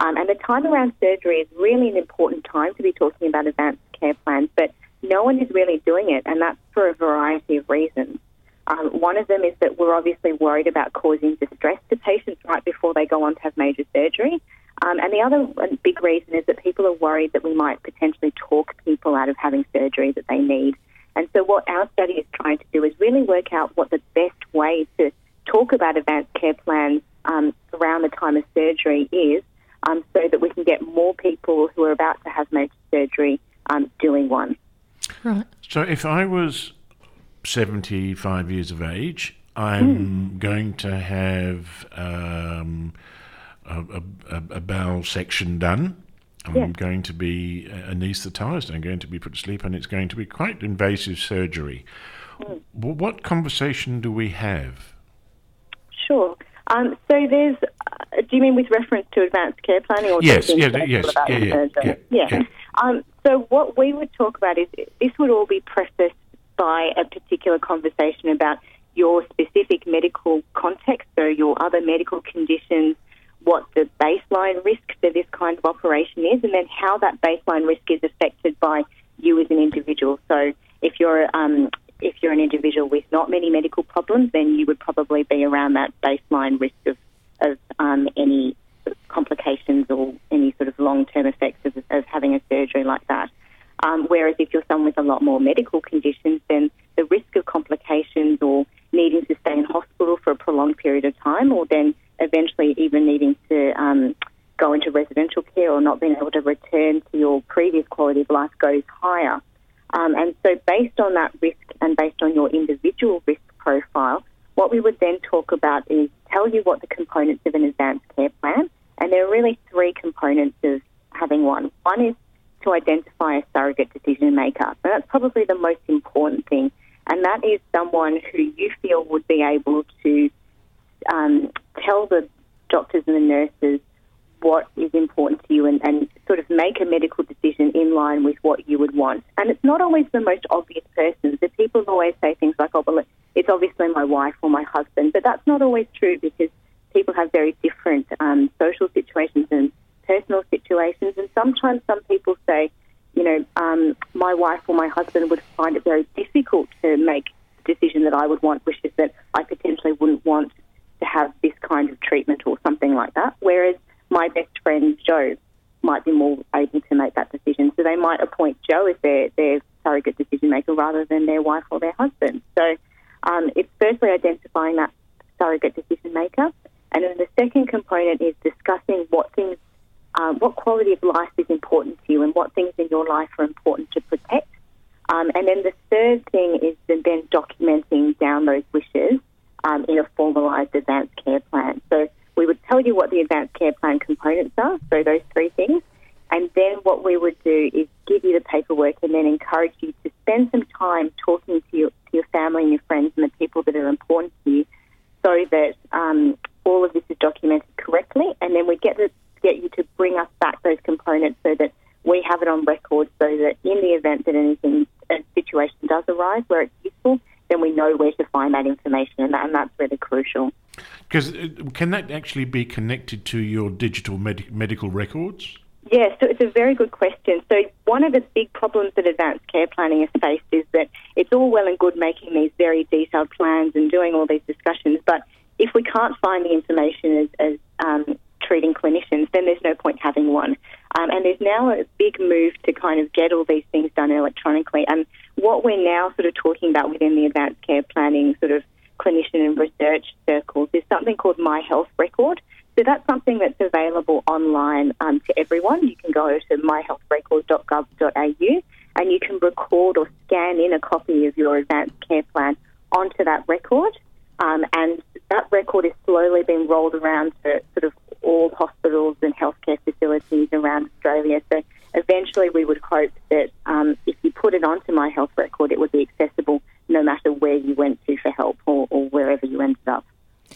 Um, and the time around surgery is really an important time to be talking about advanced care plans, but no one is really doing it, and that's for a variety of reasons. Um, one of them is that we're obviously worried about causing distress to patients right before they go on to have major surgery. Um, and the other big reason is that people are worried that we might potentially talk people out of having surgery that they need. And so what our study is trying to do is really work out what the best way to talk about advanced care plans um, around the time of surgery is, um, so that we can get more people who are about to have major surgery um, doing one. Right. So if I was seventy-five years of age, I'm mm. going to have um, a, a, a bowel section done. I'm yeah. going to be anaesthetised. I'm going to be put to sleep, and it's going to be quite invasive surgery. Mm. Well, what conversation do we have? Sure. Um, so there's, uh, do you mean with reference to advanced care planning? Or yes, yeah, yes, yeah, yeah, yeah, yeah, yeah. yeah. Um, so what we would talk about is this would all be prefaced by a particular conversation about your specific medical context, so your other medical conditions, what the baseline risk for this kind of operation is, and then how that baseline risk is affected by you as an individual. So if you're um, if you're an individual with not many medical problems, then you would probably be around that baseline risk of, of um, any complications or any sort of long-term effects of, of having a surgery like that. Um, whereas if you're someone with a lot more medical conditions, then the risk of complications or needing to stay in hospital for a prolonged period of time, or then eventually even needing to um, go into residential care or not being able to return to your previous quality of life goes higher. Um, and so based on that risk and based on your individual risk profile, what we would then talk about is tell you what the components of an advanced care plan, and there are really three components of having one. One is to identify a surrogate decision maker. So that's probably the most important thing, and that is someone who you feel would be able to um, tell the doctors and the nurses what is important to you and, and sort of make a medical decision in line with what you would want. And it's not always the most obvious person. The people always say things like, oh, well, it's obviously my wife or my husband, but that's not always true because people have very different um, social situations and personal situations, and sometimes some people say, you know, um, my wife or my husband would find it very difficult to make the decision that I would want, which is that I potentially wouldn't want to have this kind of treatment or something like that, whereas my best friend Joe might be more able to make that decision. So they might appoint Joe as their, their surrogate decision maker rather than their wife or their husband. So um, it's firstly identifying that surrogate decision maker, and then the second component is discussing what things Um, what quality of life is important to you and what things in your life are important to protect. Um, and then the third thing is then documenting down those wishes um, in a formalised advanced care plan. So we would tell you what the advanced care plan components are, so those three things, and then what we would do is give you the paperwork and then encourage you to spend some time talking to your, to your family and your friends and the people that are important to you so that um, all of this is documented correctly, and then we get the get you to bring us back those components so that we have it on record so that in the event that anything, a situation does arise where it's useful, then we know where to find that information, and, that, and that's really crucial. Because can that actually be connected to your digital med- medical records? Yes, so it's a very good question. So one of the big problems that advanced care planning has faced is that it's all well and good making these very detailed plans and doing all these discussions, but if we can't find the information as, as um, treating clinicians, then there's no point having one. Um, and there's now a big move to kind of get all these things done electronically. And what we're now sort of talking about within the advanced care planning sort of clinician and research circles is something called My Health Record. So that's something that's available online um, to everyone. You can go to my health record dot gov dot a u and you can record or scan in a copy of your advanced care plan onto that record. Um, and that record is slowly being rolled around to sort of all hospitals and healthcare facilities around Australia. So eventually we would hope that um, if you put it onto My Health Record, it would be accessible no matter where you went to for help or, or wherever you ended up.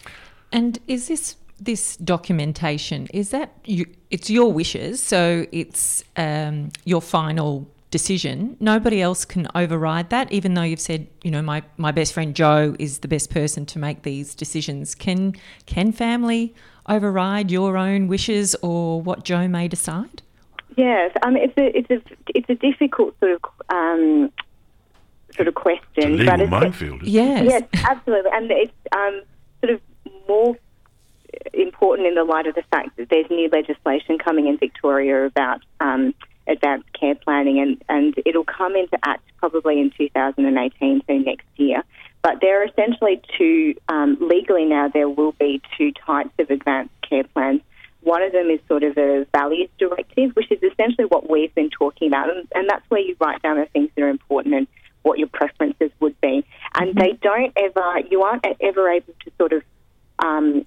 And is this this documentation, is that, you, it's your wishes, so it's um, your final decision. Nobody else can override that, even though you've said, you know, my, my best friend Joe is the best person to make these decisions. Can can family override your own wishes or what Joe may decide? Yes, um, it's a it's a it's a difficult sort of um, sort of question. It's a legal but it's, minefield. Isn't Yes. Yes, absolutely, and it's um, sort of more important in the light of the fact that there's new legislation coming in Victoria about um, advanced care planning, and, and it'll come into act probably in two thousand eighteen, so next year. But there are essentially two, um, legally now there will be two types of advanced care plans. One of them is sort of a values directive, which is essentially what we've been talking about, and, and that's where you write down the things that are important and what your preferences would be. And mm-hmm. they don't ever, you aren't ever able to sort of, um,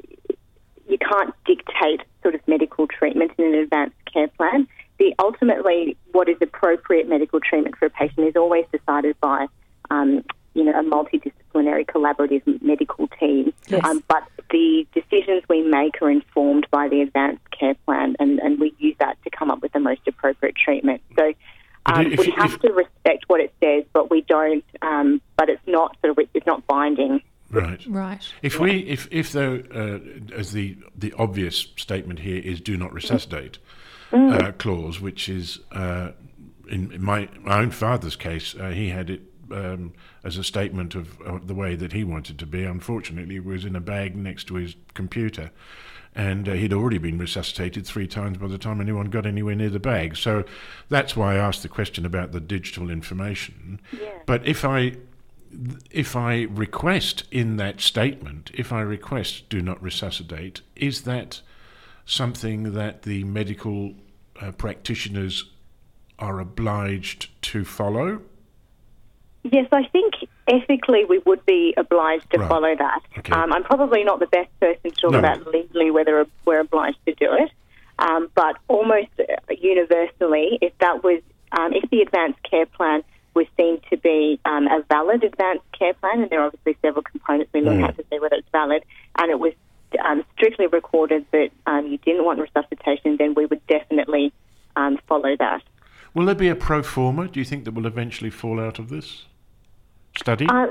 you can't dictate sort of medical treatment in an advanced care plan. The ultimately, what is appropriate medical treatment for a patient is always decided by, um, you know, a multidisciplinary collaborative medical team. Yes. Um, but the decisions we make are informed by the advanced care plan, and, and we use that to come up with the most appropriate treatment. So um, if we you- have if- to respect what it says, but we don't. Um, but it's not sort of it's not binding. Right. Right. If we, if if though, uh, as the the obvious statement here is "do not resuscitate" uh, clause, which is uh, in, in my, my own father's case, uh, he had it um, as a statement of, of the way that he wanted to be. Unfortunately, it was in a bag next to his computer, and uh, he'd already been resuscitated three times by the time anyone got anywhere near the bag. So that's why I asked the question about the digital information. Yeah. But if I if I request in that statement, if I request do not resuscitate, is that something that the medical uh, practitioners are obliged to follow? Yes, I think ethically we would be obliged to Right. follow that. Okay. Um, I'm probably not the best person to talk No. about legally whether we're obliged to do it, um, but almost universally, if that was, um, if the advanced care plan was seen to be um, a valid advanced care plan, and there are obviously several components we look Mm. at to see whether it's valid, and it was um, strictly recorded that um, you didn't want resuscitation, then we would definitely um, follow that. Will there be a pro forma, do you think, that will eventually fall out of this study? Uh,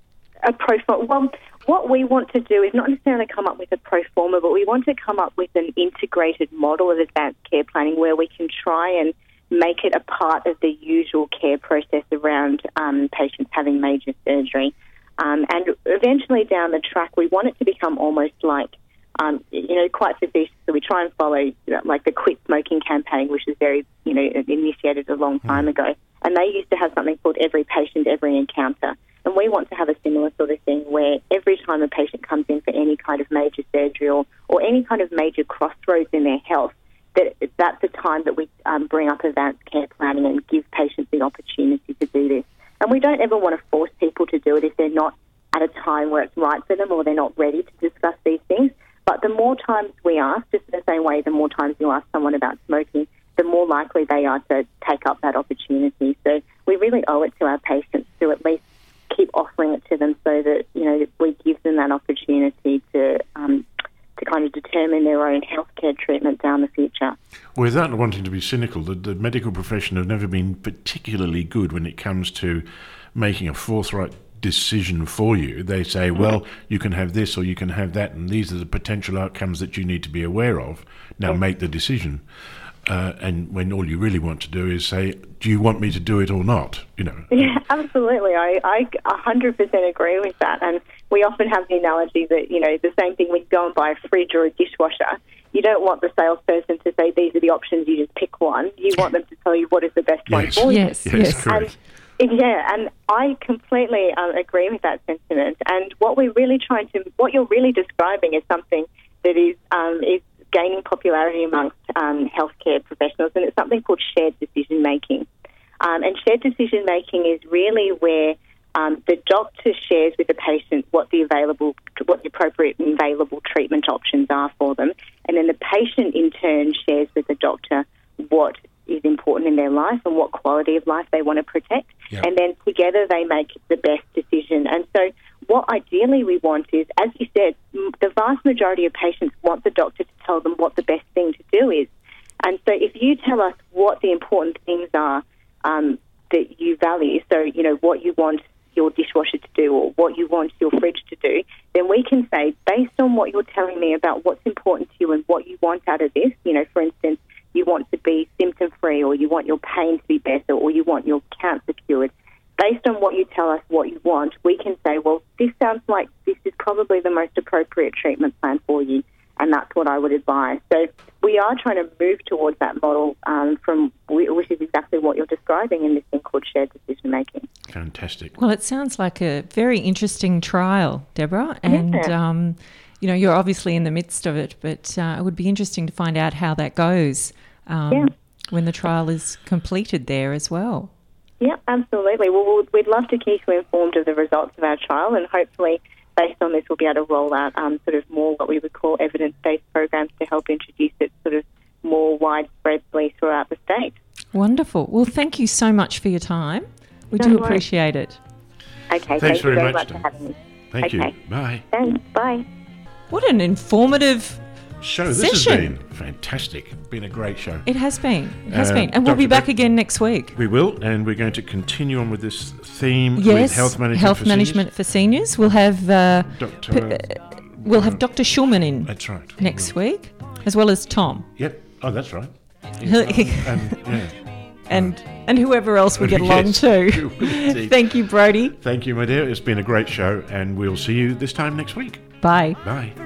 a pro forma. Well, what we want to do is not necessarily come up with a pro forma, but we want to come up with an integrated model of advanced care planning where we can try and make it a part of the usual care process around um, patients having major surgery. Um, and eventually down the track, we want it to become almost like, um, you know, quite facetious. So we try and follow, you know, like the quit smoking campaign, which was very, you know, initiated a long time ago. And they used to have something called every patient, every encounter. And we want to have a similar sort of thing where every time a patient comes in for any kind of major surgery or, or any kind of major crossroads in their health, that that's the time that we um, bring up advanced care planning and give patients the opportunity to do this. And we don't ever want to force people to do it if they're not at a time where it's right for them or they're not ready to discuss these things. But the more times we ask, just in the same way the more times you ask someone about smoking, the more likely they are to take up that opportunity. So we really owe it to our patients to at least keep offering it to them so that, you know, we give them that opportunity to um, to kind of determine their own healthcare treatment down the future. Without wanting to be cynical, the, the medical profession have never been particularly good when it comes to making a forthright decision for you. They say, well, you can have this or you can have that, and these are the potential outcomes that you need to be aware of. Now make the decision. Uh, and when all you really want to do is say, do you want me to do it or not? You know. Yeah, absolutely. I, I one hundred percent agree with that. And we often have the analogy that, you know, the same thing when you go and buy a fridge or a dishwasher. You don't want the salesperson to say, these are the options, you just pick one. You want them to tell you what is the best one Yes. for you. Yes, Yes, yes. correct. And, yeah, and I completely um, agree with that sentiment. And what we're really trying to, what you're really describing is something that is um, is gaining popularity amongst um, healthcare professionals, and it's something called shared decision making. Um, and shared decision making is really where um, the doctor shares with the patient what the available, what the appropriate and available treatment options are for them, and then the patient in turn shares with the doctor what is important in their life and what quality of life they want to protect. Yep. And then together they make the best decision. And so what ideally we want is, as you said, m- the vast majority of patients want the doctor to tell them what the best thing to do is. And so if you tell us what the important things are um, that you value, so, you know, what you want your dishwasher to do or what you want your fridge to do, then we can say, based on what you're telling me about what's important want out of this. You know, for instance, you want to be symptom-free, or you want your pain to be better, or you want your cancer cured. Based on what you tell us what you want, we can say, well, this sounds like this is probably the most appropriate treatment plan for you, and that's what I would advise. So we are trying to move towards that model, um, from which is exactly what you're describing in this thing called shared decision making. Fantastic. Well, it sounds like a very interesting trial, Deborah, and Yeah. um, you know, you're obviously in the midst of it, but uh, it would be interesting to find out how that goes um, Yeah. when the trial is completed there as well. Yeah, absolutely. Well, we'd love to keep you informed of the results of our trial, and hopefully, based on this, we'll be able to roll out um, sort of more what we would call evidence-based programs to help introduce it sort of more widespreadly throughout the state. Wonderful. Well, thank you so much for your time. We No do worries. appreciate it. Okay, Thanks thank very you very much, much for Dom. having me. Thank Okay. you. Bye. Thanks. Bye. What an informative Show. This Session. has been fantastic. Been a great show. it has been. It has Uh, been. And we'll be Doctor back Beck- again next week. We will, and we're going to continue on with this theme Yes, with health management health for management for seniors. We'll have uh, seniors. p- Doctor we'll have Doctor Schulman in That's right. next week, as well as Tom. Yep. Oh, that's right. He'll- And, yeah. and and whoever else we get along Yes, to. indeed. Thank you, Brody. Thank you, my dear. It's been a great show, and we'll see you this time next week. Bye. Bye.